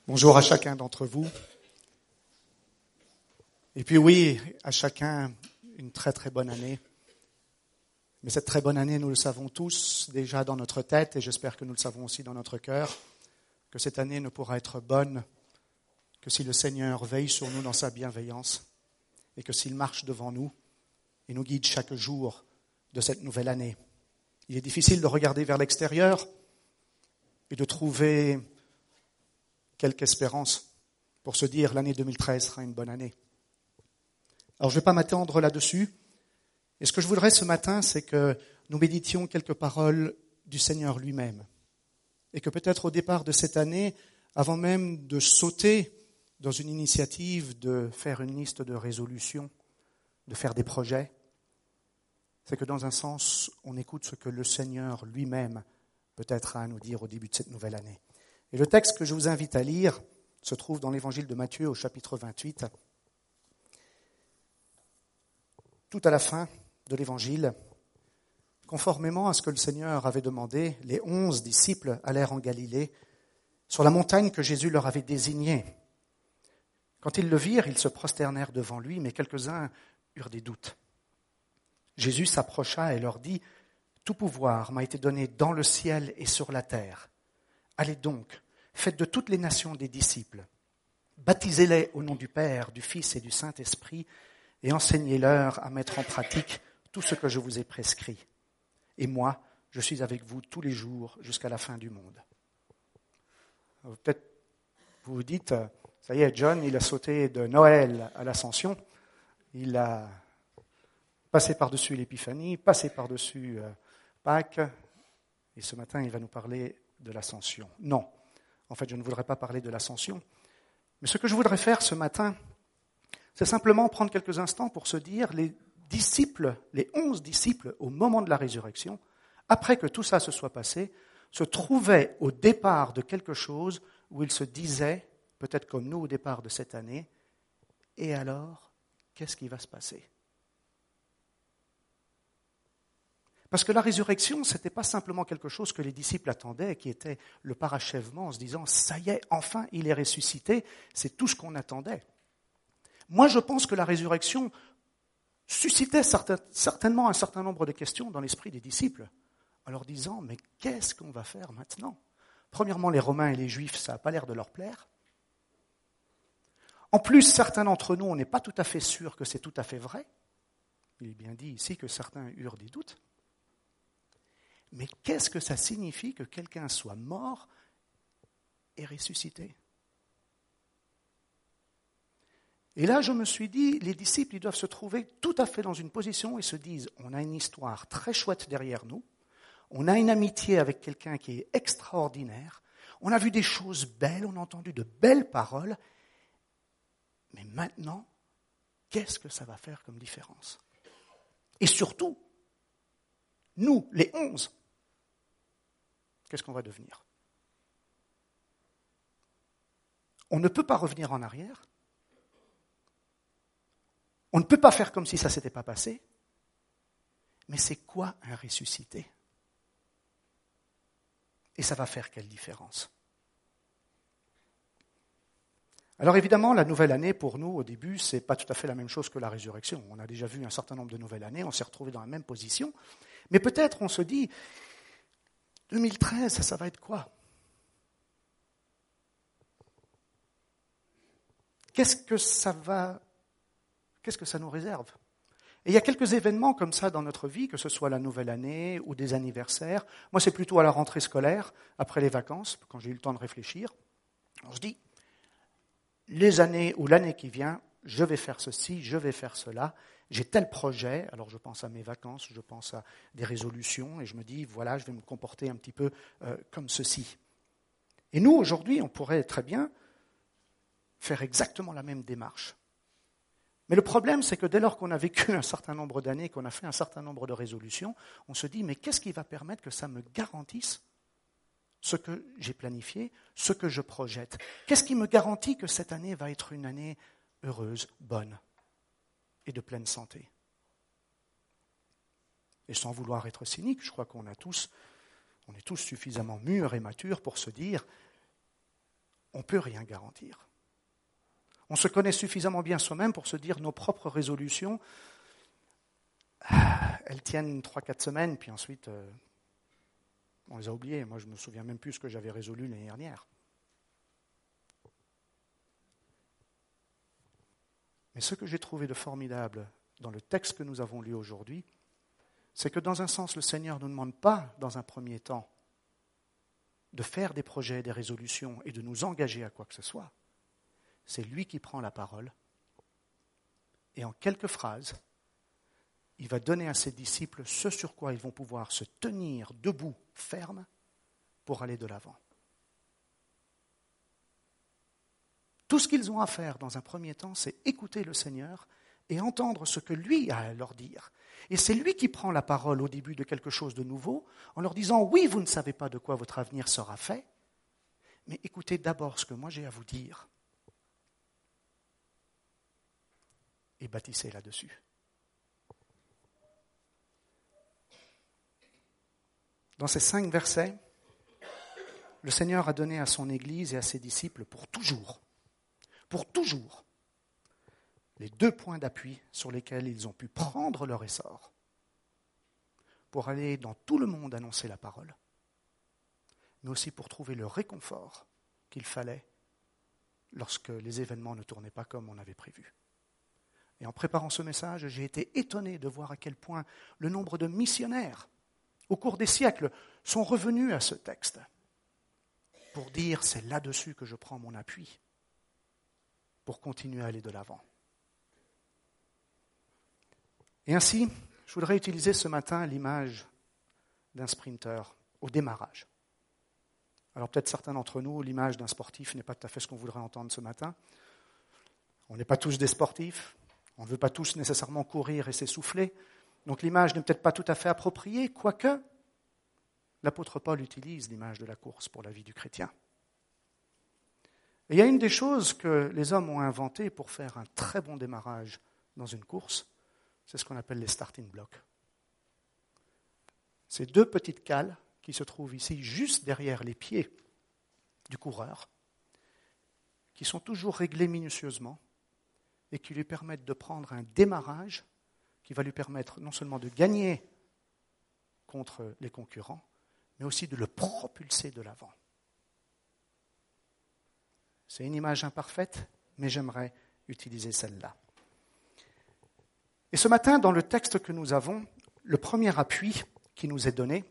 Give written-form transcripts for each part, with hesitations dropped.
Bonjour à chacun d'entre vous. Et puis oui, à chacun, une très très bonne année. Mais cette très bonne année, nous le savons tous déjà dans notre tête, et j'espère que nous le savons aussi dans notre cœur, que cette année ne pourra être bonne que si le Seigneur veille sur nous dans sa bienveillance, et que s'il marche devant nous et nous guide chaque jour de cette nouvelle année. Il est difficile de regarder vers l'extérieur et de trouver quelque espérance pour se dire l'année 2013 sera une bonne année. Alors je ne vais pas m'attendre là-dessus. Et ce que je voudrais ce matin, c'est que nous méditions quelques paroles du Seigneur lui-même. Et que peut-être au départ de cette année, avant même de sauter dans une initiative de faire une liste de résolutions, de faire des projets, c'est que dans un sens, on écoute ce que le Seigneur lui-même peut-être a à nous dire au début de cette nouvelle année. Et le texte que je vous invite à lire se trouve dans l'évangile de Matthieu au chapitre 28. Tout à la fin de l'évangile, conformément à ce que le Seigneur avait demandé, les 11 disciples allèrent en Galilée, sur la montagne que Jésus leur avait désignée. Quand ils le virent, ils se prosternèrent devant lui, mais quelques-uns eurent des doutes. Jésus s'approcha et leur dit : « Tout pouvoir m'a été donné dans le ciel et sur la terre. Allez donc, faites de toutes les nations des disciples. Baptisez-les au nom du Père, du Fils et du Saint-Esprit et enseignez-leur à mettre en pratique tout ce que je vous ai prescrit. Et moi, je suis avec vous tous les jours jusqu'à la fin du monde. » Peut-être vous vous dites, ça y est, John, il a sauté de Noël à l'Ascension. Il a passé par-dessus l'Épiphanie, passé par-dessus Pâques. Et ce matin, il va nous parler de l'Ascension. Non, en fait, je ne voudrais pas parler de l'Ascension. Mais ce que je voudrais faire ce matin, c'est simplement prendre quelques instants pour se dire, les disciples, les 11 disciples, au moment de la résurrection, après que tout ça se soit passé, se trouvaient au départ de quelque chose où ils se disaient, peut-être comme nous au départ de cette année, et alors, qu'est-ce qui va se passer ? Parce que la résurrection, ce n'était pas simplement quelque chose que les disciples attendaient, qui était le parachèvement en se disant « ça y est, enfin, il est ressuscité », c'est tout ce qu'on attendait. Moi, je pense que la résurrection suscitait certainement un certain nombre de questions dans l'esprit des disciples, en leur disant « mais qu'est-ce qu'on va faire maintenant ?» Premièrement, les Romains et les Juifs, ça n'a pas l'air de leur plaire. En plus, certains d'entre nous, on n'est pas tout à fait sûrs que c'est tout à fait vrai. Il est bien dit ici que certains eurent des doutes. Mais qu'est-ce que ça signifie que quelqu'un soit mort et ressuscité ? Et là, je me suis dit, les disciples, ils doivent se trouver tout à fait dans une position et se disent, on a une histoire très chouette derrière nous, on a une amitié avec quelqu'un qui est extraordinaire, on a vu des choses belles, on a entendu de belles paroles, mais maintenant, qu'est-ce que ça va faire comme différence ? Et surtout, nous, les 11, qu'est-ce qu'on va devenir ? On ne peut pas revenir en arrière. On ne peut pas faire comme si ça ne s'était pas passé. Mais c'est quoi un ressuscité ? Et ça va faire quelle différence ? Alors évidemment, la nouvelle année, pour nous, au début, ce n'est pas tout à fait la même chose que la résurrection. On a déjà vu un certain nombre de nouvelles années, on s'est retrouvés dans la même position. Mais peut-être on se dit, 2013, ça va être quoi ? Qu'est-ce que ça nous réserve ? Et il y a quelques événements comme ça dans notre vie, que ce soit la nouvelle année ou des anniversaires. Moi, c'est plutôt à la rentrée scolaire, après les vacances, quand j'ai eu le temps de réfléchir. On se dit, les années ou l'année qui vient, je vais faire ceci, je vais faire cela. J'ai tel projet, alors je pense à mes vacances, je pense à des résolutions, et je me dis, voilà, je vais me comporter un petit peu comme ceci. Et nous, aujourd'hui, on pourrait très bien faire exactement la même démarche. Mais le problème, c'est que dès lors qu'on a vécu un certain nombre d'années, qu'on a fait un certain nombre de résolutions, on se dit, mais qu'est-ce qui va permettre que ça me garantisse ce que j'ai planifié, ce que je projette ? Qu'est-ce qui me garantit que cette année va être une année heureuse, bonne et de pleine santé ? Et sans vouloir être cynique, je crois qu'on est tous suffisamment mûrs et matures pour se dire, on ne peut rien garantir. On se connaît suffisamment bien soi-même pour se dire nos propres résolutions, elles tiennent 3-4 semaines, puis ensuite, on les a oubliées. Moi, je ne me souviens même plus ce que j'avais résolu l'année dernière. Mais ce que j'ai trouvé de formidable dans le texte que nous avons lu aujourd'hui, c'est que dans un sens, le Seigneur ne nous demande pas, dans un premier temps, de faire des projets, des résolutions et de nous engager à quoi que ce soit. C'est lui qui prend la parole et en quelques phrases, il va donner à ses disciples ce sur quoi ils vont pouvoir se tenir debout, fermes, pour aller de l'avant. Tout ce qu'ils ont à faire dans un premier temps, c'est écouter le Seigneur et entendre ce que lui a à leur dire. Et c'est lui qui prend la parole au début de quelque chose de nouveau, en leur disant « Oui, vous ne savez pas de quoi votre avenir sera fait, mais écoutez d'abord ce que moi j'ai à vous dire. » Et bâtissez là-dessus. Dans ces 5 versets, le Seigneur a donné à son Église et à ses disciples pour toujours, les 2 points d'appui sur lesquels ils ont pu prendre leur essor pour aller dans tout le monde annoncer la parole, mais aussi pour trouver le réconfort qu'il fallait lorsque les événements ne tournaient pas comme on avait prévu. Et en préparant ce message, j'ai été étonné de voir à quel point le nombre de missionnaires au cours des siècles sont revenus à ce texte pour dire c'est là-dessus que je prends mon appui pour continuer à aller de l'avant. Et ainsi, je voudrais utiliser ce matin l'image d'un sprinter au démarrage. Alors peut-être certains d'entre nous, l'image d'un sportif n'est pas tout à fait ce qu'on voudrait entendre ce matin. On n'est pas tous des sportifs, on ne veut pas tous nécessairement courir et s'essouffler, donc l'image n'est peut-être pas tout à fait appropriée, quoique l'apôtre Paul utilise l'image de la course pour la vie du chrétien. Et il y a une des choses que les hommes ont inventées pour faire un très bon démarrage dans une course, c'est ce qu'on appelle les starting blocks. Ces 2 petites cales qui se trouvent ici juste derrière les pieds du coureur, qui sont toujours réglées minutieusement et qui lui permettent de prendre un démarrage qui va lui permettre non seulement de gagner contre les concurrents, mais aussi de le propulser de l'avant. C'est une image imparfaite, mais j'aimerais utiliser celle-là. Et ce matin, dans le texte que nous avons, le premier appui qui nous est donné,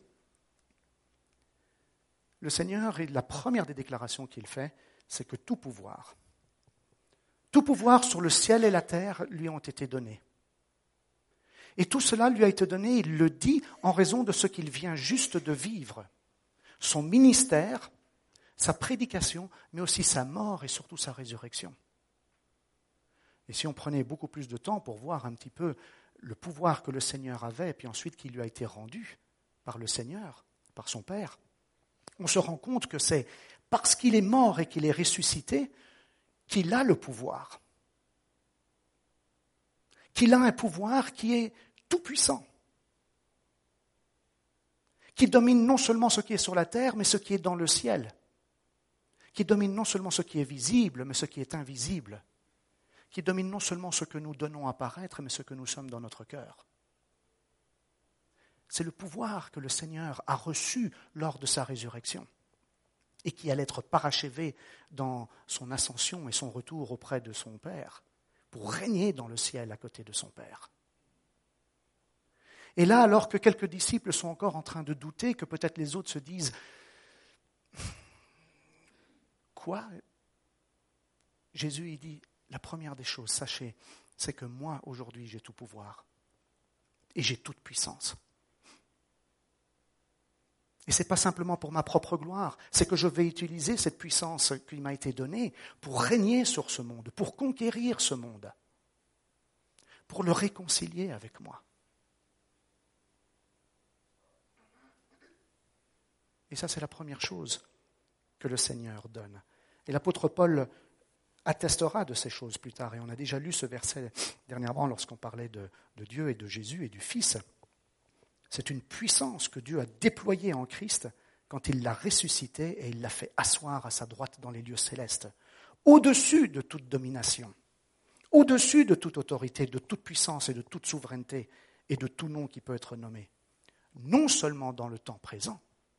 le Seigneur, la première des déclarations qu'il fait, c'est que tout pouvoir sur le ciel et la terre lui ont été donnés. Et tout cela lui a été donné, il le dit, en raison de ce qu'il vient juste de vivre. Son ministère, sa prédication, mais aussi sa mort et surtout sa résurrection. Et si on prenait beaucoup plus de temps pour voir un petit peu le pouvoir que le Seigneur avait, et puis ensuite qui lui a été rendu par le Seigneur, par son Père, on se rend compte que c'est parce qu'il est mort et qu'il est ressuscité qu'il a le pouvoir. Qu'il a un pouvoir qui est tout-puissant, qui domine non seulement ce qui est sur la terre, mais ce qui est dans le ciel, qui domine non seulement ce qui est visible, mais ce qui est invisible, qui domine non seulement ce que nous donnons à paraître, mais ce que nous sommes dans notre cœur. C'est le pouvoir que le Seigneur a reçu lors de sa résurrection et qui allait être parachevé dans son ascension et son retour auprès de son Père, pour régner dans le ciel à côté de son Père. Et là, alors que quelques disciples sont encore en train de douter, que peut-être les autres se disent « Quoi ?» Jésus, il dit « La première des choses, sachez, c'est que moi, aujourd'hui, j'ai tout pouvoir et j'ai toute puissance. Et ce n'est pas simplement pour ma propre gloire, c'est que je vais utiliser cette puissance qui m'a été donnée pour régner sur ce monde, pour conquérir ce monde, pour le réconcilier avec moi. » Et ça, c'est la première chose que le Seigneur donne. Et l'apôtre Paul attestera de ces choses plus tard. Et on a déjà lu ce verset dernièrement lorsqu'on parlait de Dieu et de Jésus et du Fils. C'est une puissance que Dieu a déployée en Christ quand il l'a ressuscité et il l'a fait asseoir à sa droite dans les lieux célestes, au-dessus de toute domination, au-dessus de toute autorité, de toute puissance et de toute souveraineté et de tout nom qui peut être nommé, non seulement dans le temps présent,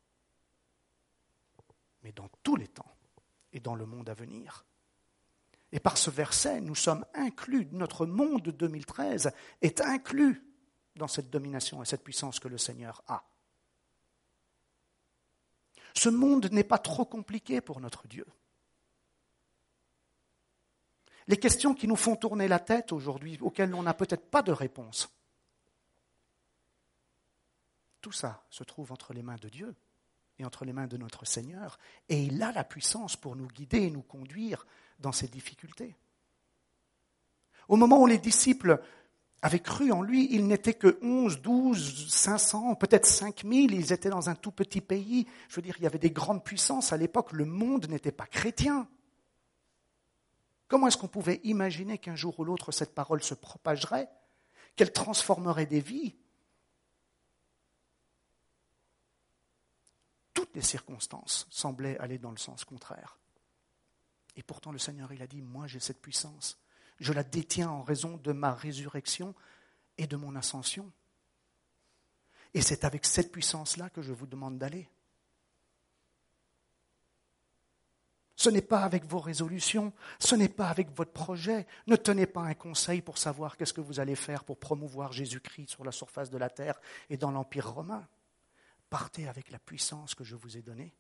mais dans tous les temps et dans le monde à venir. Et par ce verset, nous sommes inclus, notre monde de 2013 est inclus dans cette domination et cette puissance que le Seigneur a. Ce monde n'est pas trop compliqué pour notre Dieu. Les questions qui nous font tourner la tête aujourd'hui, auxquelles on n'a peut-être pas de réponse, tout ça se trouve entre les mains de Dieu et entre les mains de notre Seigneur. Et il a la puissance pour nous guider et nous conduire dans ces difficultés. Au moment où les disciples avaient cru en lui, ils n'étaient que 11, 12, 500, peut-être 5000, ils étaient dans un tout petit pays. Je veux dire, il y avait des grandes puissances. À l'époque, le monde n'était pas chrétien. Comment est-ce qu'on pouvait imaginer qu'un jour ou l'autre, cette parole se propagerait, qu'elle transformerait des vies ? Toutes les circonstances semblaient aller dans le sens contraire. Et pourtant, le Seigneur, il a dit, moi j'ai cette puissance. Je la détiens en raison de ma résurrection et de mon ascension. Et c'est avec cette puissance-là que je vous demande d'aller. Ce n'est pas avec vos résolutions, ce n'est pas avec votre projet. Ne tenez pas un conseil pour savoir qu'est-ce que vous allez faire pour promouvoir Jésus-Christ sur la surface de la terre et dans l'Empire romain. Partez avec la puissance que je vous ai donnée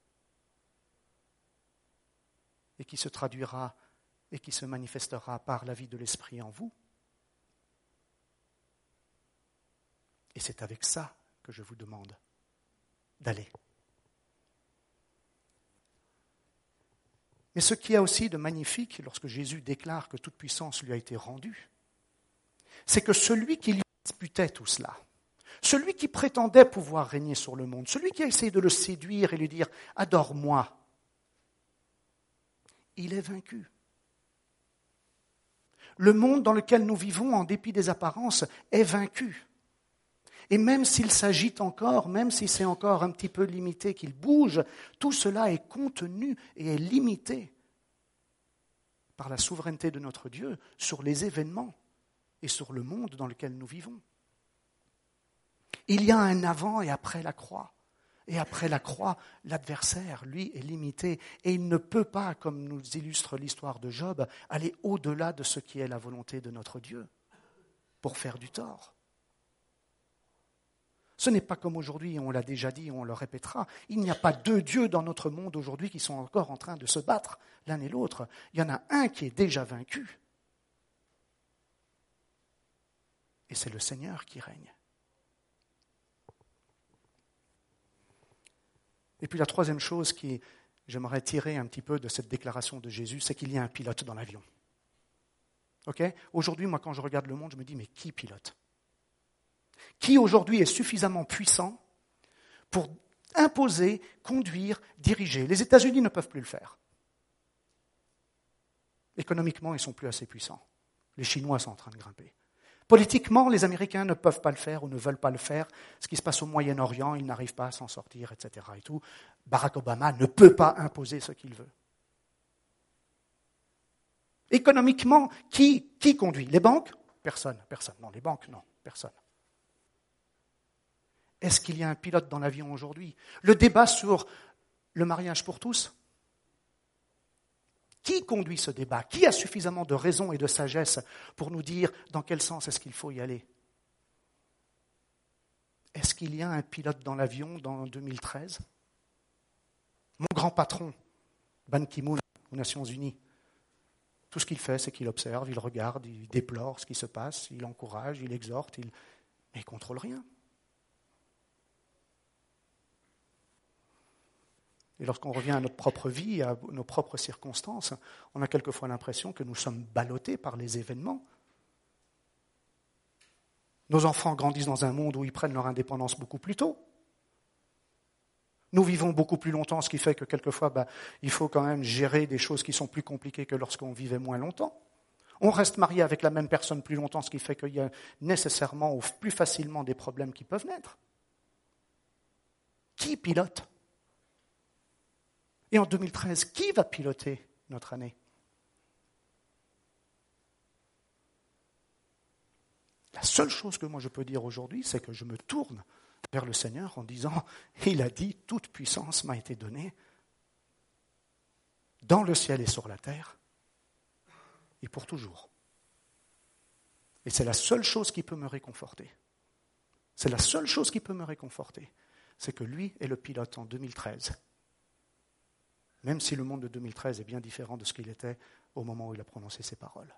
et qui se traduira et qui se manifestera par la vie de l'Esprit en vous. Et c'est avec ça que je vous demande d'aller. Mais ce qu'il y a aussi de magnifique lorsque Jésus déclare que toute puissance lui a été rendue, c'est que celui qui lui disputait tout cela, celui qui prétendait pouvoir régner sur le monde, celui qui a essayé de le séduire et lui dire « adore-moi », il est vaincu. Le monde dans lequel nous vivons, en dépit des apparences, est vaincu. Et même s'il s'agite encore, même si c'est encore un petit peu limité, qu'il bouge, tout cela est contenu et est limité par la souveraineté de notre Dieu sur les événements et sur le monde dans lequel nous vivons. Il y a un avant et après la croix. Et après la croix, l'adversaire, lui, est limité. Et il ne peut pas, comme nous illustre l'histoire de Job, aller au-delà de ce qui est la volonté de notre Dieu pour faire du tort. Ce n'est pas comme aujourd'hui, on l'a déjà dit, on le répétera. Il n'y a pas deux dieux dans notre monde aujourd'hui qui sont encore en train de se battre l'un et l'autre. Il y en a un qui est déjà vaincu. Et c'est le Seigneur qui règne. Et puis la troisième chose que j'aimerais tirer un petit peu de cette déclaration de Jésus, c'est qu'il y a un pilote dans l'avion. Okay ? Aujourd'hui, moi, quand je regarde le monde, je me dis, mais qui pilote ? Qui aujourd'hui est suffisamment puissant pour imposer, conduire, diriger ? Les États-Unis ne peuvent plus le faire. Économiquement, ils ne sont plus assez puissants. Les Chinois sont en train de grimper. Politiquement, les Américains ne peuvent pas le faire ou ne veulent pas le faire. Ce qui se passe au Moyen-Orient, ils n'arrivent pas à s'en sortir, etc. Et tout. Barack Obama ne peut pas imposer ce qu'il veut. Économiquement, qui conduit ? Les banques ? Personne. Non, les banques, non, personne. Est-ce qu'il y a un pilote dans l'avion aujourd'hui ? Le débat sur le mariage pour tous ? Qui conduit ce débat ? Qui a suffisamment de raison et de sagesse pour nous dire dans quel sens est-ce qu'il faut y aller ? Est-ce qu'il y a un pilote dans l'avion dans 2013 ? Mon grand patron, Ban Ki-moon, aux Nations Unies, tout ce qu'il fait, c'est qu'il observe, il regarde, il déplore ce qui se passe, il encourage, il exhorte, mais il ne contrôle rien. Et lorsqu'on revient à notre propre vie, à nos propres circonstances, on a quelquefois l'impression que nous sommes ballottés par les événements. Nos enfants grandissent dans un monde où ils prennent leur indépendance beaucoup plus tôt. Nous vivons beaucoup plus longtemps, ce qui fait que quelquefois, il faut quand même gérer des choses qui sont plus compliquées que lorsqu'on vivait moins longtemps. On reste marié avec la même personne plus longtemps, ce qui fait qu'il y a nécessairement ou plus facilement des problèmes qui peuvent naître. Qui pilote ? Et en 2013, qui va piloter notre année? La seule chose que moi je peux dire aujourd'hui, c'est que je me tourne vers le Seigneur en disant, il a dit, toute puissance m'a été donnée dans le ciel et sur la terre, et pour toujours. Et c'est la seule chose qui peut me réconforter. C'est la seule chose qui peut me réconforter. C'est que lui est le pilote en 2013. Même si le monde de 2013 est bien différent de ce qu'il était au moment où il a prononcé ces paroles.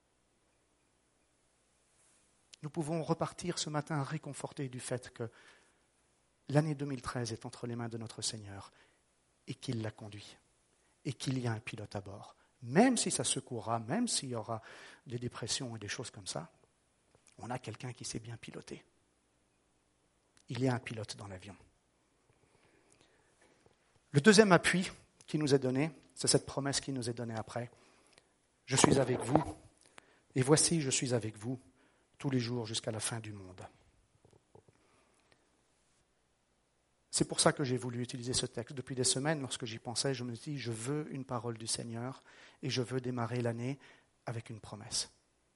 Nous pouvons repartir ce matin réconfortés du fait que l'année 2013 est entre les mains de notre Seigneur et qu'il la conduit et qu'il y a un pilote à bord. Même si ça secouera, même s'il y aura des dépressions et des choses comme ça, on a quelqu'un qui sait bien piloter. Il y a un pilote dans l'avion. Le deuxième appui qui nous est donné, c'est cette promesse qui nous est donnée après. Je suis avec vous, et voici, je suis avec vous tous les jours jusqu'à la fin du monde. C'est pour ça que j'ai voulu utiliser ce texte. Depuis des semaines, lorsque j'y pensais, je me dis, je veux une parole du Seigneur et je veux démarrer l'année avec une promesse.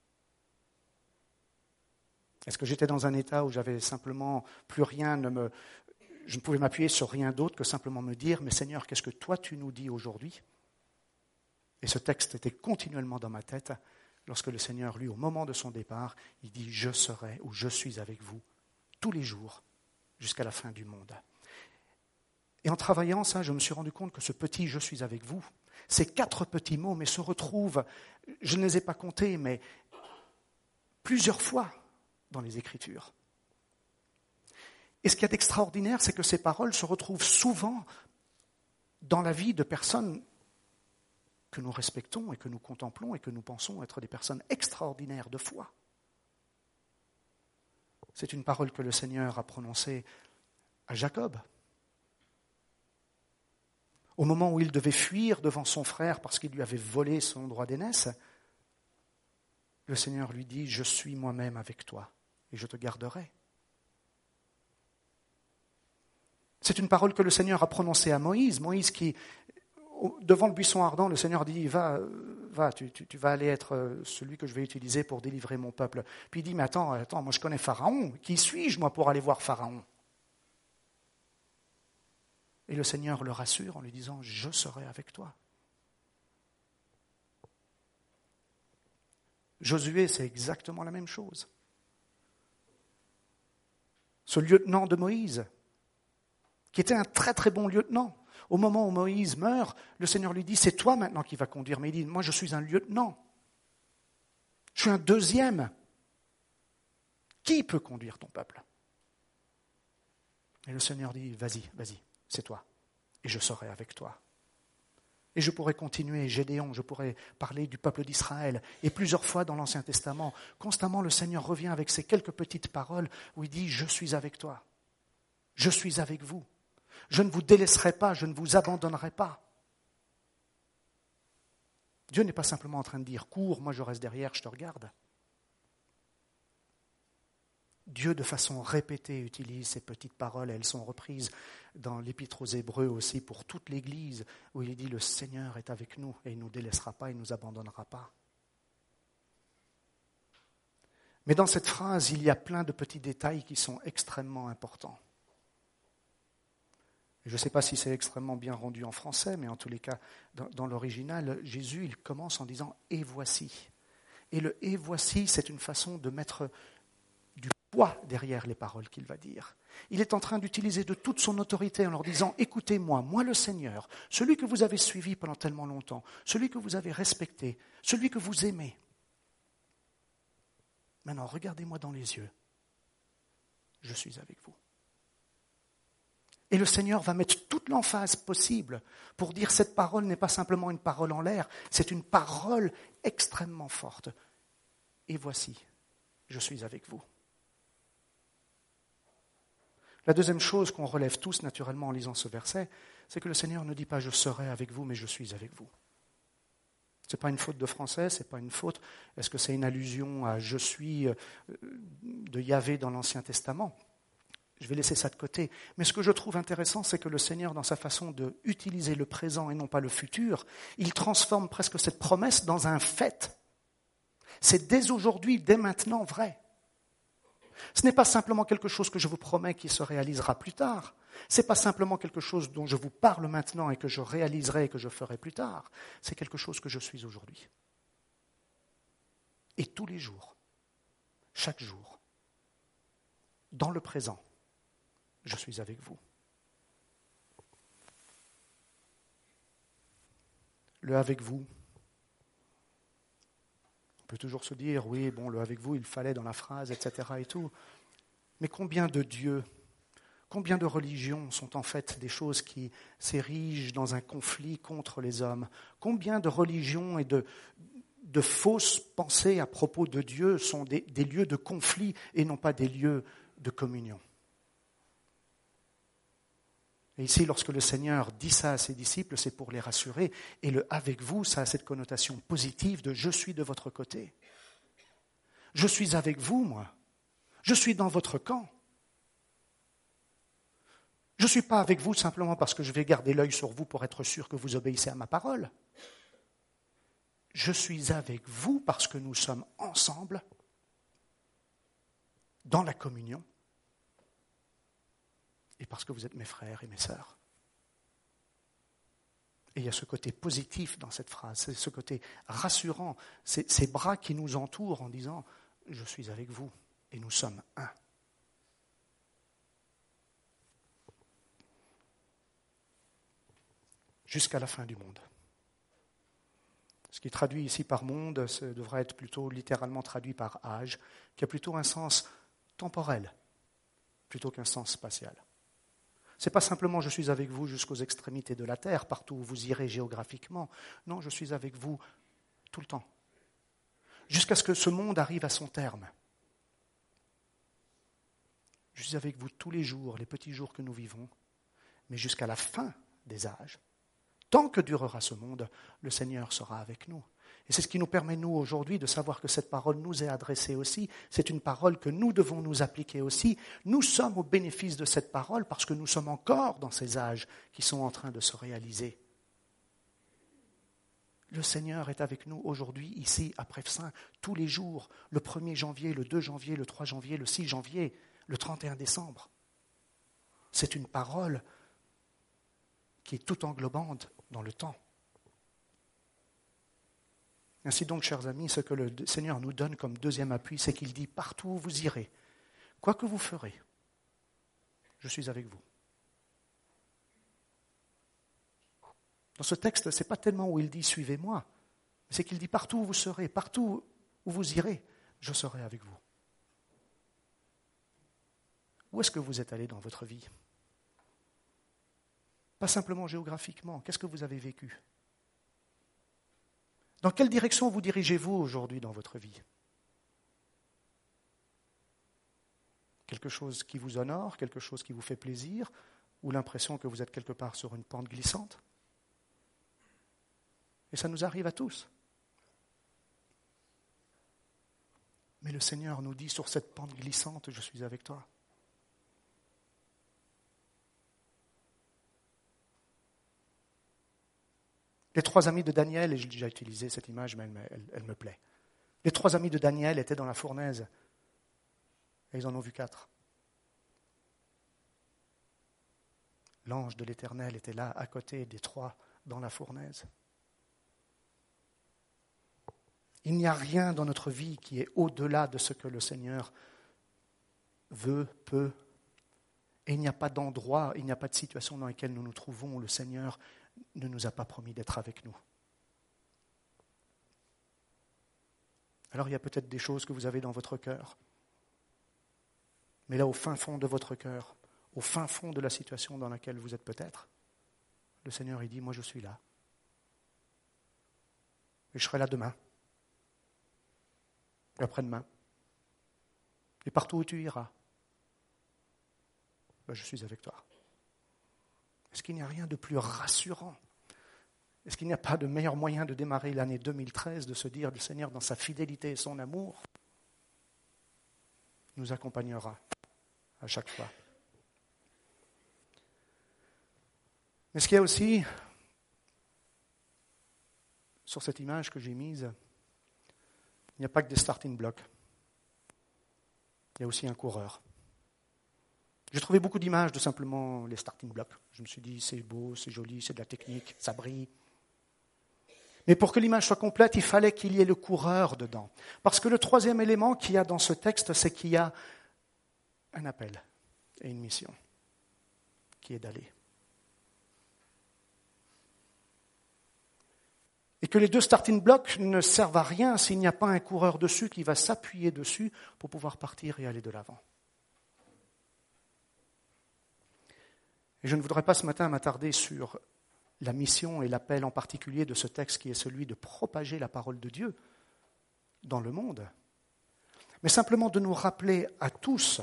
Est-ce que j'étais dans un état où j'avais simplement plus rien, je ne pouvais m'appuyer sur rien d'autre que simplement me dire, mais Seigneur, qu'est-ce que toi tu nous dis aujourd'hui? Et ce texte était continuellement dans ma tête lorsque le Seigneur, lui, au moment de son départ, il dit, je serai ou je suis avec vous tous les jours jusqu'à la fin du monde. Et en travaillant ça, je me suis rendu compte que ce petit « je suis avec vous », ces 4 petits mots, mais se retrouvent, je ne les ai pas comptés, mais plusieurs fois dans les Écritures. Et ce qu'il y a d'extraordinaire, c'est que ces paroles se retrouvent souvent dans la vie de personnes que nous respectons et que nous contemplons et que nous pensons être des personnes extraordinaires de foi. C'est une parole que le Seigneur a prononcée à Jacob. Au moment où il devait fuir devant son frère parce qu'il lui avait volé son droit d'aînesse, le Seigneur lui dit « Je suis moi-même avec toi et je te garderai ». C'est une parole que le Seigneur a prononcée à Moïse. Moïse qui, devant le buisson ardent, le Seigneur dit « Va, tu vas aller être celui que je vais utiliser pour délivrer mon peuple ». Puis il dit « Mais attends, moi je connais Pharaon. Qui suis-je moi pour aller voir Pharaon ?» Et le Seigneur le rassure en lui disant « Je serai avec toi ». Josué, c'est exactement la même chose. Ce lieutenant de Moïse, qui était un très très bon lieutenant, au moment où Moïse meurt, le Seigneur lui dit « C'est toi maintenant qui vas conduire ». Mais il dit « Moi je suis un lieutenant. Je suis un deuxième. Qui peut conduire ton peuple ?» Et le Seigneur dit « Vas-y, c'est toi. Et je serai avec toi. » Et je pourrais continuer, Gédéon, je pourrais parler du peuple d'Israël. Et plusieurs fois dans l'Ancien Testament, constamment le Seigneur revient avec ces quelques petites paroles où il dit « Je suis avec toi. Je suis avec vous. Je ne vous délaisserai pas, je ne vous abandonnerai pas. » Dieu n'est pas simplement en train de dire « Cours, moi je reste derrière, je te regarde. » Dieu, de façon répétée, utilise ces petites paroles. Elles sont reprises dans l'Épître aux Hébreux aussi pour toute l'Église, où il dit « Le Seigneur est avec nous et il ne nous délaissera pas, il ne nous abandonnera pas. » Mais dans cette phrase, il y a plein de petits détails qui sont extrêmement importants. Je ne sais pas si c'est extrêmement bien rendu en français, mais en tous les cas, dans l'original, Jésus, il commence en disant « Et voici ». Et le « Et voici », c'est une façon de mettre du poids derrière les paroles qu'il va dire. Il est en train d'utiliser de toute son autorité en leur disant « Écoutez-moi, moi le Seigneur, celui que vous avez suivi pendant tellement longtemps, celui que vous avez respecté, celui que vous aimez. Maintenant, regardez-moi dans les yeux. Je suis avec vous. » Et le Seigneur va mettre toute l'emphase possible pour dire cette parole n'est pas simplement une parole en l'air, c'est une parole extrêmement forte. Et voici, je suis avec vous. La deuxième chose qu'on relève tous naturellement en lisant ce verset, c'est que le Seigneur ne dit pas « je serai avec vous », mais « je suis avec vous ». Ce n'est pas une faute de français, ce n'est pas une faute. Est-ce que c'est une allusion à « je suis » de Yahvé dans l'Ancien Testament ? je vais laisser ça de côté. Mais ce que je trouve intéressant, c'est que le Seigneur, dans sa façon d'utiliser le présent et non pas le futur, il transforme presque cette promesse dans un fait. C'est dès aujourd'hui, dès maintenant vrai. Ce n'est pas simplement quelque chose que je vous promets qui se réalisera plus tard. Ce n'est pas simplement quelque chose dont je vous parle maintenant et que je réaliserai et que je ferai plus tard. C'est quelque chose que je suis aujourd'hui. Et tous les jours, chaque jour, dans le présent, je suis avec vous. Le avec vous. On peut toujours se dire, oui, bon, le avec vous, il fallait dans la phrase, etc. et tout. Mais combien de dieux, combien de religions sont en fait des choses qui s'érigent dans un conflit contre les hommes? Combien de religions et de fausses pensées à propos de Dieu sont des lieux de conflit et non pas des lieux de communion? Et ici, lorsque le Seigneur dit ça à ses disciples, c'est pour les rassurer. Et le « avec vous », ça a cette connotation positive de « je suis de votre côté ». Je suis avec vous, moi. Je suis dans votre camp. Je ne suis pas avec vous simplement parce que je vais garder l'œil sur vous pour être sûr que vous obéissez à ma parole. Je suis avec vous parce que nous sommes ensemble dans la communion. Et parce que vous êtes mes frères et mes sœurs. Et il y a ce côté positif dans cette phrase, c'est ce côté rassurant, ces bras qui nous entourent en disant « Je suis avec vous et nous sommes un ». Jusqu'à la fin du monde. Ce qui est traduit ici par monde, ça devrait être plutôt littéralement traduit par âge, qui a plutôt un sens temporel, plutôt qu'un sens spatial. Ce n'est pas simplement « je suis avec vous jusqu'aux extrémités de la terre, partout où vous irez géographiquement ». Non, je suis avec vous tout le temps, jusqu'à ce que ce monde arrive à son terme. Je suis avec vous tous les jours, les petits jours que nous vivons, mais jusqu'à la fin des âges. Tant que durera ce monde, le Seigneur sera avec nous. Et c'est ce qui nous permet, nous, aujourd'hui, de savoir que cette parole nous est adressée aussi. C'est une parole que nous devons nous appliquer aussi. Nous sommes au bénéfice de cette parole parce que nous sommes encore dans ces âges qui sont en train de se réaliser. Le Seigneur est avec nous aujourd'hui, ici, à Prêve-Saint, tous les jours, le 1er janvier, le 2 janvier, le 3 janvier, le 6 janvier, le 31 décembre. C'est une parole qui est tout englobante dans le temps. Ainsi donc, chers amis, ce que le Seigneur nous donne comme deuxième appui, c'est qu'il dit « Partout où vous irez, quoi que vous ferez, je suis avec vous ». Dans ce texte, ce n'est pas tellement où il dit « Suivez-moi », mais c'est qu'il dit « Partout où vous serez, partout où vous irez, je serai avec vous ». Où est-ce que vous êtes allé dans votre vie ? Pas simplement géographiquement, qu'est-ce que vous avez vécu ? Dans quelle direction vous dirigez-vous aujourd'hui dans votre vie ? Quelque chose qui vous honore, quelque chose qui vous fait plaisir, ou l'impression que vous êtes quelque part sur une pente glissante ? Et ça nous arrive à tous. Mais le Seigneur nous dit, sur cette pente glissante, je suis avec toi. Les 3 amis de Daniel, et j'ai déjà utilisé cette image, mais elle me plaît. Les 3 amis de Daniel étaient dans la fournaise, et ils en ont vu 4. L'ange de l'Éternel était là, à côté des 3, dans la fournaise. Il n'y a rien dans notre vie qui est au-delà de ce que le Seigneur veut, peut. Et il n'y a pas d'endroit, il n'y a pas de situation dans laquelle nous nous trouvons où le Seigneur ne nous a pas promis d'être avec nous. Alors il y a peut-être des choses que vous avez dans votre cœur. Mais là, au fin fond de votre cœur, au fin fond de la situation dans laquelle vous êtes peut-être, le Seigneur, il dit, moi je suis là. Et je serai là demain. Et après-demain. Et partout où tu iras, je suis avec toi. Est-ce qu'il n'y a rien de plus rassurant ? Est-ce qu'il n'y a pas de meilleur moyen de démarrer l'année 2013, de se dire, le Seigneur, dans sa fidélité et son amour, nous accompagnera à chaque fois. Mais ce qu'il y a aussi, sur cette image que j'ai mise, il n'y a pas que des starting blocks. Il y a aussi un coureur. J'ai trouvé beaucoup d'images de simplement les starting blocks. Je me suis dit, c'est beau, c'est joli, c'est de la technique, ça brille. Mais pour que l'image soit complète, il fallait qu'il y ait le coureur dedans. Parce que le troisième élément qu'il y a dans ce texte, c'est qu'il y a un appel et une mission, qui est d'aller. Et que les deux starting blocks ne servent à rien s'il n'y a pas un coureur dessus qui va s'appuyer dessus pour pouvoir partir et aller de l'avant. Et je ne voudrais pas ce matin m'attarder sur la mission et l'appel en particulier de ce texte qui est celui de propager la parole de Dieu dans le monde, mais simplement de nous rappeler à tous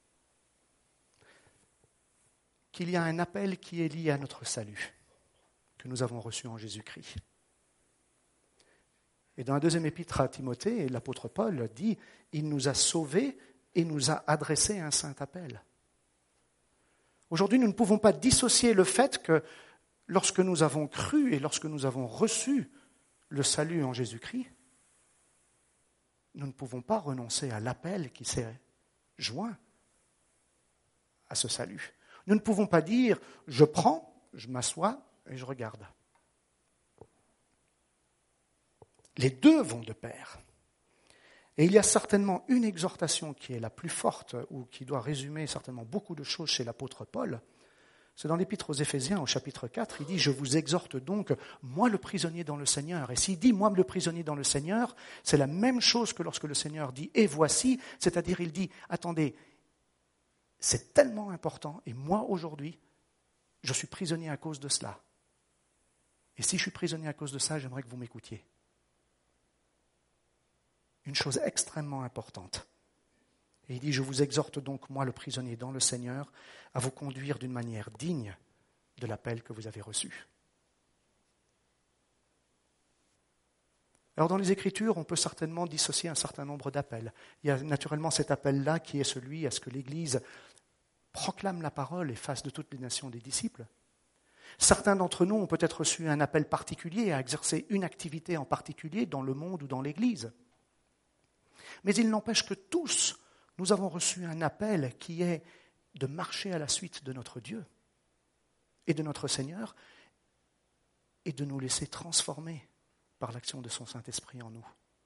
qu'il y a un appel qui est lié à notre salut, que nous avons reçu en Jésus-Christ. Et dans la deuxième épître à Timothée, l'apôtre Paul dit « Il nous a sauvés et nous a adressé un saint appel ». Aujourd'hui, nous ne pouvons pas dissocier le fait que lorsque nous avons cru et lorsque nous avons reçu le salut en Jésus-Christ, nous ne pouvons pas renoncer à l'appel qui s'est joint à ce salut. Nous ne pouvons pas dire « je prends, je m'assois et je regarde ». Les deux vont de pair. Et il y a certainement une exhortation qui est la plus forte ou qui doit résumer certainement beaucoup de choses chez l'apôtre Paul. C'est dans l'épître aux Éphésiens au chapitre 4, il dit « Je vous exhorte donc, moi le prisonnier dans le Seigneur ». Et s'il dit « moi le prisonnier dans le Seigneur », c'est la même chose que lorsque le Seigneur dit « et voici », c'est-à-dire il dit « attendez, c'est tellement important et moi aujourd'hui, je suis prisonnier à cause de cela. Et si je suis prisonnier à cause de ça, j'aimerais que vous m'écoutiez. » Une chose extrêmement importante. Et il dit, je vous exhorte donc, moi le prisonnier dans le Seigneur, à vous conduire d'une manière digne de l'appel que vous avez reçu. Alors dans les Écritures, on peut certainement dissocier un certain nombre d'appels. Il y a naturellement cet appel-là qui est celui à ce que l'Église proclame la parole et fasse de toutes les nations des disciples. Certains d'entre nous ont peut-être reçu un appel particulier à exercer une activité en particulier dans le monde ou dans l'Église. Mais il n'empêche que tous, nous avons reçu un appel qui est de marcher à la suite de notre Dieu et de notre Seigneur et de nous laisser transformer par l'action de son Saint-Esprit en nous.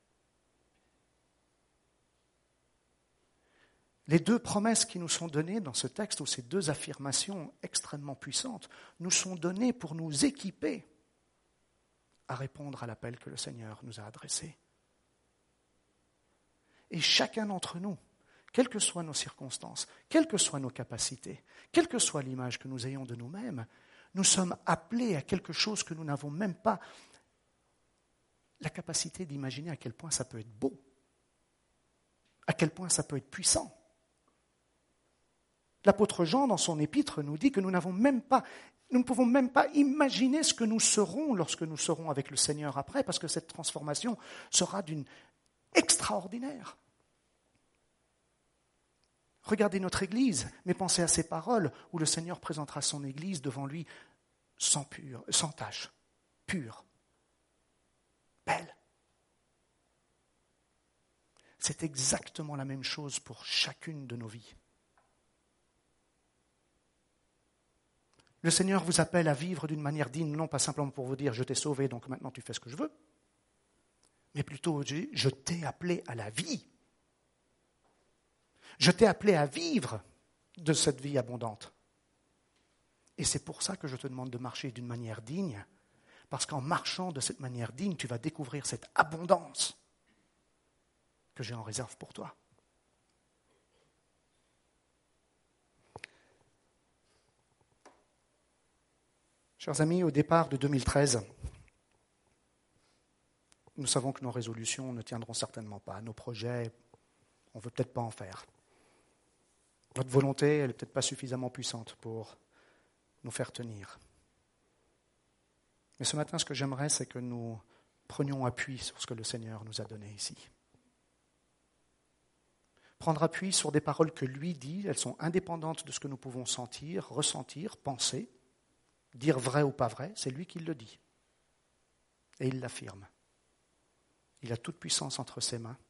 Les deux promesses qui nous sont données dans ce texte, ou ces deux affirmations extrêmement puissantes, nous sont données pour nous équiper à répondre à l'appel que le Seigneur nous a adressé. Et chacun d'entre nous, quelles que soient nos circonstances, quelles que soient nos capacités, quelle que soit l'image que nous ayons de nous-mêmes, nous sommes appelés à quelque chose que nous n'avons même pas la capacité d'imaginer à quel point ça peut être beau, à quel point ça peut être puissant. L'apôtre Jean, dans son épître, nous dit que nous ne pouvons même pas imaginer ce que nous serons lorsque nous serons avec le Seigneur après, parce que cette transformation sera d'une extraordinaire. Regardez notre Église, mais pensez à ces paroles où le Seigneur présentera son Église devant lui sans tache, pure, belle. C'est exactement la même chose pour chacune de nos vies. Le Seigneur vous appelle à vivre d'une manière digne, non pas simplement pour vous dire « je t'ai sauvé, donc maintenant tu fais ce que je veux », mais plutôt « je t'ai appelé à la vie ». Je t'ai appelé à vivre de cette vie abondante. Et c'est pour ça que je te demande de marcher d'une manière digne, parce qu'en marchant de cette manière digne, tu vas découvrir cette abondance que j'ai en réserve pour toi. Chers amis, au départ de 2013, nous savons que nos résolutions ne tiendront certainement pas. Nos projets, on ne veut peut-être pas en faire. Notre volonté, elle n'est peut-être pas suffisamment puissante pour nous faire tenir. Mais ce matin, ce que j'aimerais, c'est que nous prenions appui sur ce que le Seigneur nous a donné ici. Prendre appui sur des paroles que lui dit, elles sont indépendantes de ce que nous pouvons sentir, ressentir, penser. dire vrai ou pas vrai, c'est lui qui le dit. Et il l'affirme. Il a toute puissance entre ses mains.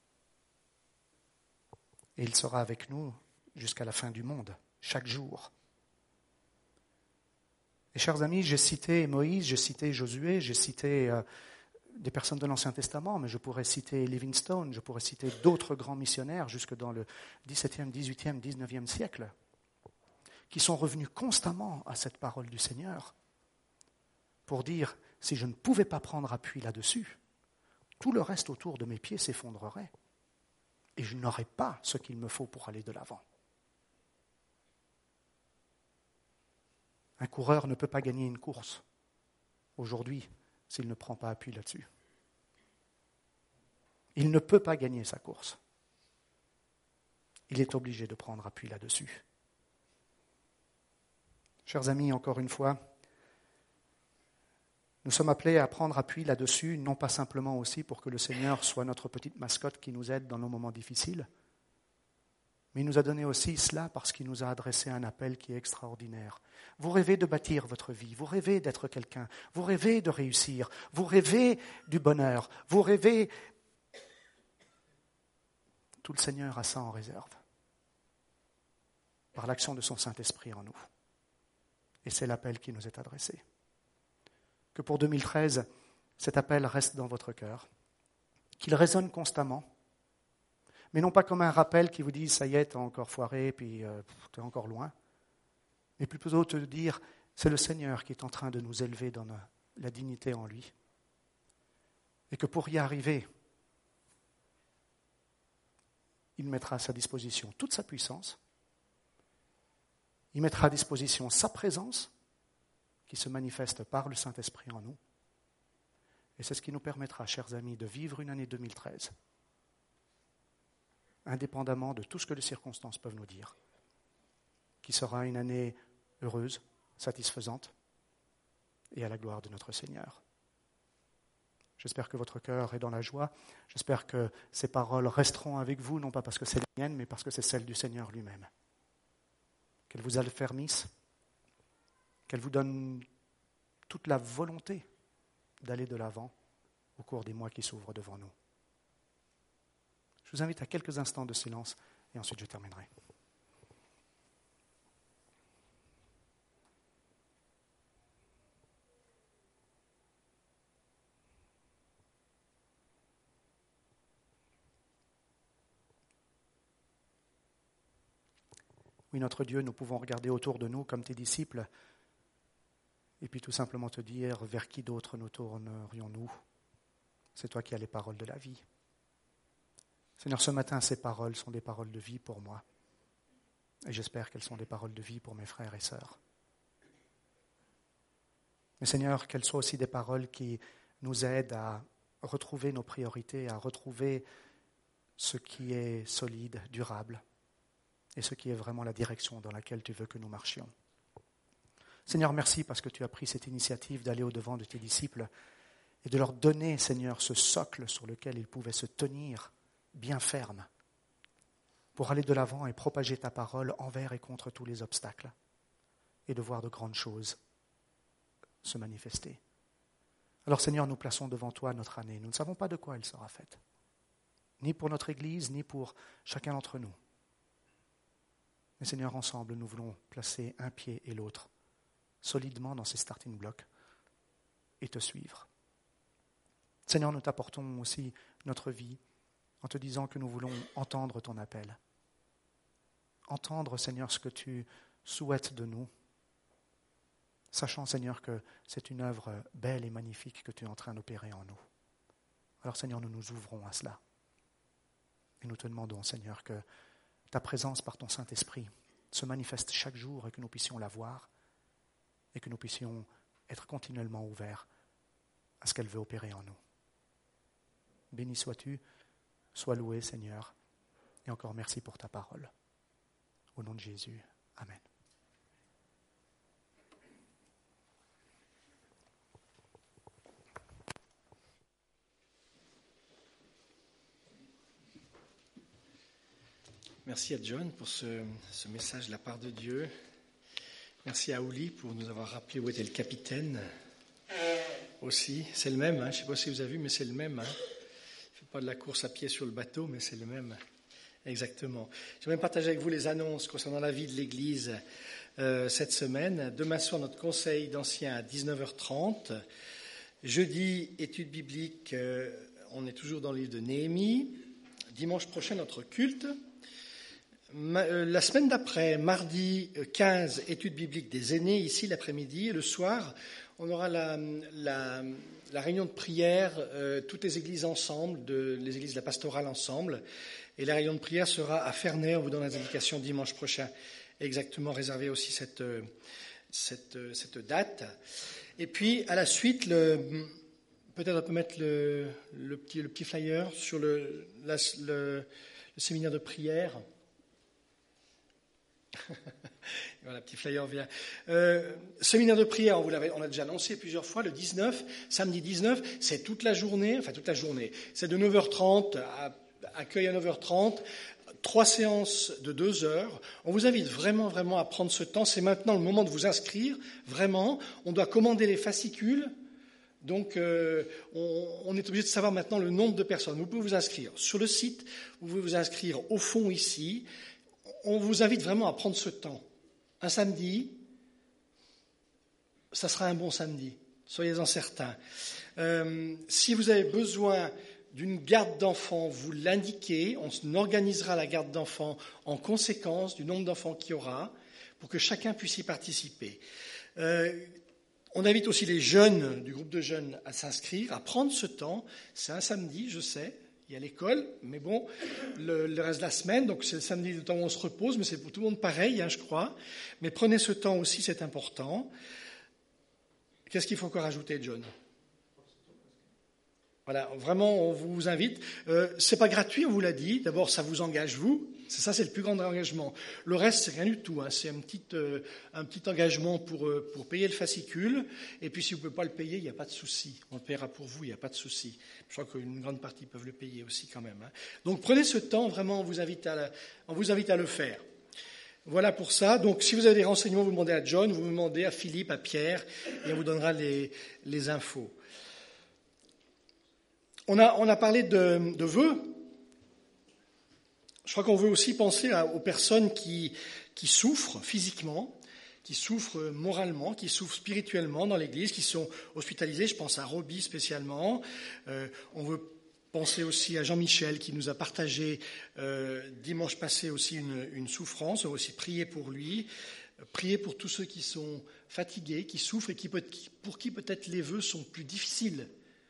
Et il sera avec nous jusqu'à la fin du monde, chaque jour. Et chers amis, j'ai cité Moïse, j'ai cité Josué, j'ai cité des personnes de l'Ancien Testament, mais je pourrais citer Livingstone, je pourrais citer d'autres grands missionnaires jusque dans le XVIIe, XVIIIe, XIXe siècle, qui sont revenus constamment à cette parole du Seigneur pour dire, si je ne pouvais pas prendre appui là-dessus, tout le reste autour de mes pieds s'effondrerait et je n'aurais pas ce qu'il me faut pour aller de l'avant. Un coureur ne peut pas gagner une course aujourd'hui s'il ne prend pas appui là-dessus. Il ne peut pas gagner sa course. Il est obligé de prendre appui là-dessus. Chers amis, encore une fois, nous sommes appelés à prendre appui là-dessus, non pas simplement aussi pour que le Seigneur soit notre petite mascotte qui nous aide dans nos moments difficiles, mais il nous a donné aussi cela parce qu'il nous a adressé un appel qui est extraordinaire. Vous rêvez de bâtir votre vie, vous rêvez d'être quelqu'un, vous rêvez de réussir, vous rêvez du bonheur, vous rêvez... Tout le Seigneur a ça en réserve, par l'action de son Saint-Esprit en nous. Et c'est l'appel qui nous est adressé. Que pour 2013, cet appel reste dans votre cœur, qu'il résonne constamment, mais non pas comme un rappel qui vous dit « ça y est, t'as encore foiré, puis t'es encore loin », mais plutôt te dire « c'est le Seigneur qui est en train de nous élever dans la dignité en lui ». Et que pour y arriver, il mettra à sa disposition toute sa puissance, il mettra à disposition sa présence, qui se manifeste par le Saint-Esprit en nous. Et c'est ce qui nous permettra, chers amis, de vivre une année 2013, indépendamment de tout ce que les circonstances peuvent nous dire, qui sera une année heureuse, satisfaisante, et à la gloire de notre Seigneur. J'espère que votre cœur est dans la joie. J'espère que ces paroles resteront avec vous, non pas parce que c'est les miennes, mais parce que c'est celles du Seigneur lui-même. Qu'elles vous affermissent, qu'elle vous donne toute la volonté d'aller de l'avant au cours des mois qui s'ouvrent devant nous. Je vous invite à quelques instants de silence et ensuite je terminerai. Oui, notre Dieu, nous pouvons regarder autour de nous comme tes disciples et puis tout simplement te dire vers qui d'autre nous tournerions-nous. C'est toi qui as les paroles de la vie. Seigneur, ce matin, ces paroles sont des paroles de vie pour moi. Et j'espère qu'elles sont des paroles de vie pour mes frères et sœurs. Mais Seigneur, qu'elles soient aussi des paroles qui nous aident à retrouver nos priorités, à retrouver ce qui est solide, durable, et ce qui est vraiment la direction dans laquelle tu veux que nous marchions. Seigneur, merci parce que tu as pris cette initiative d'aller au-devant de tes disciples et de leur donner, Seigneur, ce socle sur lequel ils pouvaient se tenir bien ferme pour aller de l'avant et propager ta parole envers et contre tous les obstacles et de voir de grandes choses se manifester. Alors Seigneur, nous plaçons devant toi notre année. Nous ne savons pas de quoi elle sera faite, ni pour notre Église, ni pour chacun d'entre nous. Mais Seigneur, ensemble, nous voulons placer un pied et l'autre solidement dans ces starting blocks et te suivre. Seigneur, nous t'apportons aussi notre vie en te disant que nous voulons entendre ton appel. Entendre, Seigneur, ce que tu souhaites de nous, sachant, Seigneur, que c'est une œuvre belle et magnifique que tu es en train d'opérer en nous. Alors, Seigneur, nous nous ouvrons à cela. Et nous te demandons, Seigneur, que ta présence par ton Saint-Esprit se manifeste chaque jour et que nous puissions la voir et que nous puissions être continuellement ouverts à ce qu'elle veut opérer en nous. Béni sois-tu, sois loué, Seigneur, et encore merci pour ta parole. Au nom de Jésus, Amen. Merci à John pour ce message de la part de Dieu. Merci à Ouli pour nous avoir rappelé où était le capitaine. Aussi, c'est le même, je ne sais pas si vous avez vu, mais c'est le même. Il ne fait pas de la course à pied sur le bateau, mais c'est le même. Exactement. J'aimerais partager avec vous les annonces concernant la vie de l'Église cette semaine. Demain soir, notre conseil d'anciens à 19h30. Jeudi, études bibliques, on est toujours dans le livre de Néhémie. Dimanche prochain, notre culte. La semaine d'après, mardi 15, études bibliques des aînés, ici l'après-midi. Et le soir, on aura la réunion de prière, toutes les églises ensemble, les églises de la pastorale ensemble. Et la réunion de prière sera à Ferney. On vous donne les indications dimanche prochain. Exactement, réservez aussi cette date. Et puis, à la suite, peut-être on peut mettre le petit flyer sur le séminaire de prière. Voilà, petit flyer vient. Séminaire de prière, on a déjà annoncé plusieurs fois, le 19, samedi 19, c'est toute la journée, c'est de 9h30 à accueil à 9h30, 3 séances de 2 heures. On vous invite vraiment à prendre ce temps. C'est maintenant le moment de vous inscrire, vraiment. On doit commander les fascicules. Donc, on est obligé de savoir maintenant le nombre de personnes. Vous pouvez vous inscrire sur le site, vous pouvez vous inscrire au fond ici. On vous invite vraiment à prendre ce temps. Un samedi, ça sera un bon samedi, soyez-en certains. Si vous avez besoin d'une garde d'enfants, vous l'indiquez, on organisera la garde d'enfants en conséquence du nombre d'enfants qu'il y aura, pour que chacun puisse y participer. On invite aussi les jeunes, du groupe de jeunes, à s'inscrire, à prendre ce temps. C'est un samedi, je sais. Il y a l'école, mais bon, le reste de la semaine, donc c'est le samedi, le temps où on se repose, mais c'est pour tout le monde pareil, je crois. Mais prenez ce temps aussi, c'est important. Qu'est-ce qu'il faut encore ajouter, John ? Voilà, vraiment, on vous invite. C'est pas gratuit, on vous l'a dit. D'abord, ça vous engage, vous. C'est le plus grand engagement. Le reste, c'est rien du tout. C'est un petit engagement pour payer le fascicule. Et puis, si vous ne pouvez pas le payer, il n'y a pas de souci. On le paiera pour vous, il n'y a pas de souci. Je crois qu'une grande partie peuvent le payer aussi quand même. Donc, prenez ce temps. Vraiment, on vous invite à le faire. Voilà pour ça. Donc, si vous avez des renseignements, vous demandez à John, vous demandez à Philippe, à Pierre, et on vous donnera les infos. On a parlé de vœux. Je crois qu'on veut aussi penser aux personnes qui souffrent physiquement, qui souffrent moralement, qui souffrent spirituellement dans l'Église, qui sont hospitalisées. Je pense à Roby spécialement. On veut penser aussi à Jean-Michel qui nous a partagé dimanche passé aussi une souffrance. On va aussi prier pour lui, prier pour tous ceux qui sont fatigués, qui souffrent et pour qui peut-être les vœux sont plus difficiles.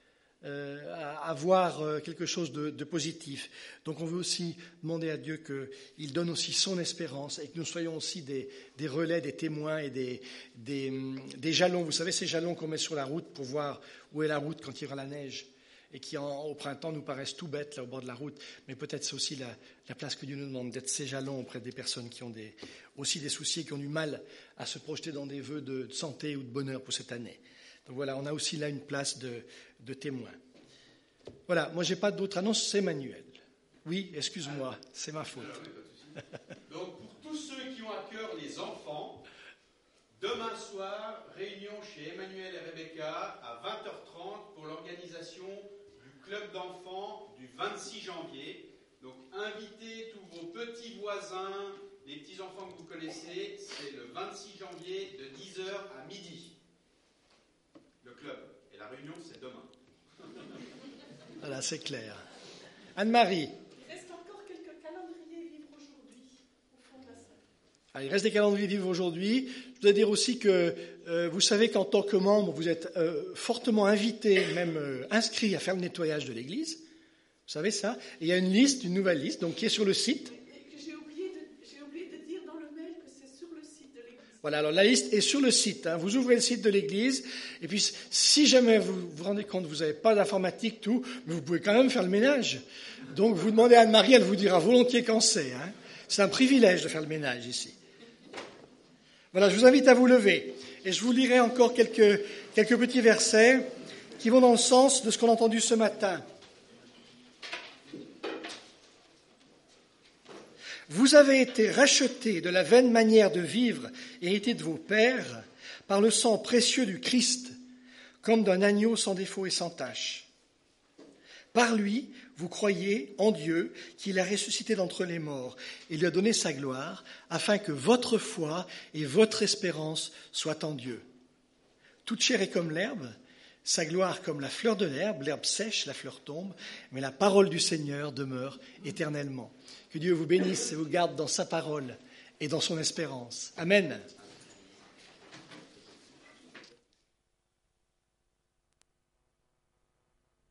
À avoir quelque chose de positif. Donc on veut aussi demander à Dieu qu'il donne aussi son espérance et que nous soyons aussi des relais, des témoins et des jalons. Vous savez, ces jalons qu'on met sur la route pour voir où est la route quand il y aura la neige et qui au printemps nous paraissent tout bêtes là au bord de la route, mais peut-être c'est aussi la place que Dieu nous demande, d'être ces jalons auprès des personnes qui ont aussi des soucis et qui ont du mal à se projeter dans des vœux de santé ou de bonheur pour cette année. Donc voilà, on a aussi là une place de témoin. Voilà, moi j'ai pas d'autres annonces, c'est Emmanuel. Oui, excuse-moi, c'est ma faute. Donc pour tous ceux qui ont à cœur les enfants, demain soir, réunion chez Emmanuel et Rebecca à 20h30 pour l'organisation du club d'enfants du 26 janvier. Donc invitez tous vos petits voisins, les petits enfants que vous connaissez, c'est le 26 janvier de 10h à midi. Le club. Et la réunion, c'est demain. Voilà, c'est clair. Anne-Marie. Il reste encore quelques calendriers vivre aujourd'hui au fond de la salle. Il reste des calendriers vivre aujourd'hui. Je dois dire aussi que vous savez qu'en tant que membre, vous êtes fortement invité, même inscrit à faire le nettoyage de l'église. Vous savez ça ? Et il y a une liste, une nouvelle liste, donc qui est sur le site. J'ai oublié de dire dans le mail que c'est sur le site de l'église. Voilà, alors la liste est sur le site. Vous ouvrez le site de l'église, et puis si jamais vous vous rendez compte que vous n'avez pas d'informatique, tout, mais vous pouvez quand même faire le ménage. Donc vous demandez à Anne-Marie, elle vous dira volontiers quand c'est. C'est un privilège de faire le ménage ici. Voilà, je vous invite à vous lever. Et je vous lirai encore quelques petits versets qui vont dans le sens de ce qu'on a entendu ce matin. Vous avez été rachetés de la vaine manière de vivre héritée de vos pères par le sang précieux du Christ, comme d'un agneau sans défaut et sans tache. Par lui, vous croyez en Dieu, qu'il a ressuscité d'entre les morts et lui a donné sa gloire, afin que votre foi et votre espérance soient en Dieu. Toute chair est comme l'herbe, sa gloire comme la fleur de l'herbe sèche, la fleur tombe, mais la parole du Seigneur demeure éternellement. Que Dieu vous bénisse et vous garde dans sa parole et dans son espérance. Amen.